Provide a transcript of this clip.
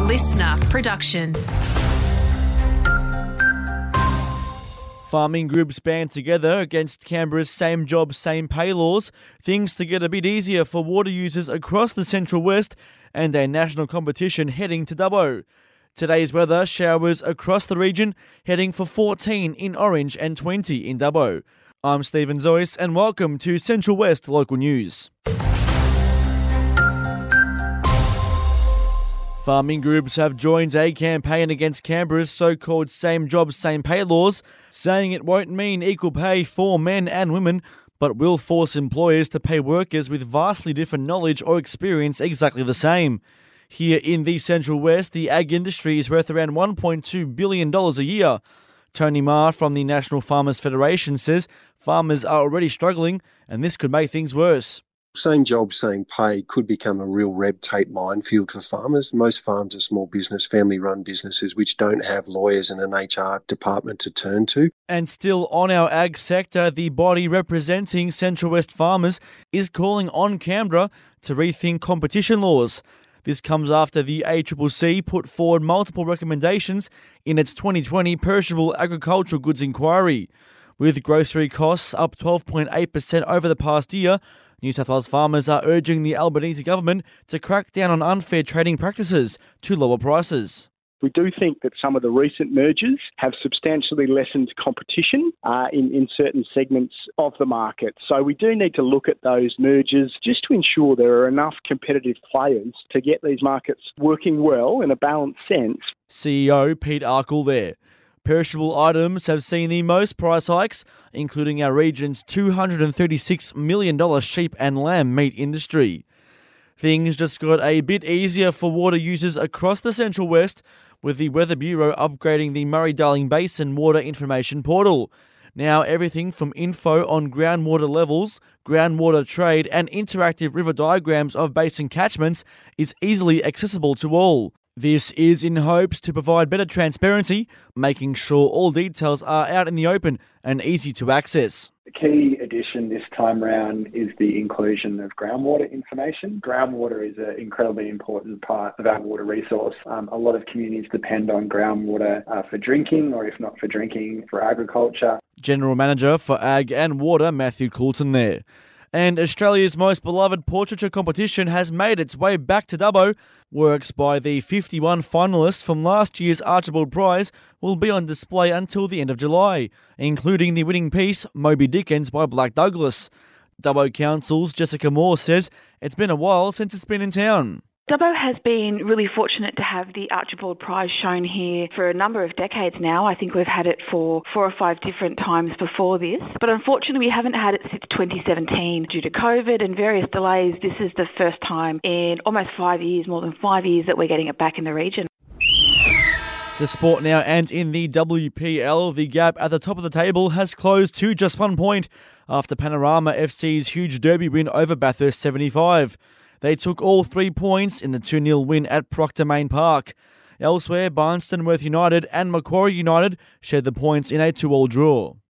listener production. Farming groups band together against Canberra's same job, same pay laws. Things to get a bit easier for water users across the Central West and a national competition heading to Dubbo. Today's weather, showers across the region, heading for 14 in Orange and 20 in Dubbo. I'm Stephen Zoyce and welcome to Central West Local News. Farming groups have joined a campaign against Canberra's so-called same job, same pay laws, saying it won't mean equal pay for men and women, but will force employers to pay workers with vastly different knowledge or experience exactly the same. Here in the Central West, the ag industry is worth around $1.2 billion a year. Tony Marr from the National Farmers Federation says farmers are already struggling and this could make things worse. Same job, same pay could become a real red tape minefield for farmers. Most farms are small business, family-run businesses which don't have lawyers and an HR department to turn to. And still on our ag sector, the body representing Central West farmers is calling on Canberra to rethink competition laws. This comes after the ACCC put forward multiple recommendations in its 2020 Perishable Agricultural Goods Inquiry. With grocery costs up 12.8% over the past year, New South Wales farmers are urging the Albanese government to crack down on unfair trading practices to lower prices. We do think that some of the recent mergers have substantially lessened competition in certain segments of the market. So we do need to look at those mergers just to ensure there are enough competitive players to get these markets working well in a balanced sense. CEO Pete Arkell there. Perishable items have seen the most price hikes, including our region's $236 million sheep and lamb meat industry. Things just got a bit easier for water users across the Central West, with the Weather Bureau upgrading the Murray-Darling Basin Water Information Portal. Now everything from info on groundwater levels, groundwater trade and interactive river diagrams of basin catchments is easily accessible to all. This is in hopes to provide better transparency, making sure all details are out in the open and easy to access. The key addition this time round is the inclusion of groundwater information. Groundwater is an incredibly important part of our water resource. A lot of communities depend on groundwater for drinking, or if not for drinking, for agriculture. General Manager for Ag and Water, Matthew Coulton there. And Australia's most beloved portraiture competition has made its way back to Dubbo. Works by the 51 finalists from last year's Archibald Prize will be on display until the end of July, including the winning piece, Moby Dickens by Black Douglas. Dubbo Council's Jessica Moore says it's been a while since it's been in town. Dubbo has been really fortunate to have the Archibald Prize shown here for a number of decades now. I think we've had it for 4 or 5 different times before this. But unfortunately, we haven't had it since 2017 due to COVID and various delays. This is the first time in almost 5 years, more than 5 years, that we're getting it back in the region. The sport now, and in the WPL, the gap at the top of the table has closed to just 1 point after Panorama FC's huge derby win over Bathurst 75. They took all 3 points in the 2-0 win at Proctor Main Park. Elsewhere, Barnston Worth United and Macquarie United shared the points in a 2-2 draw.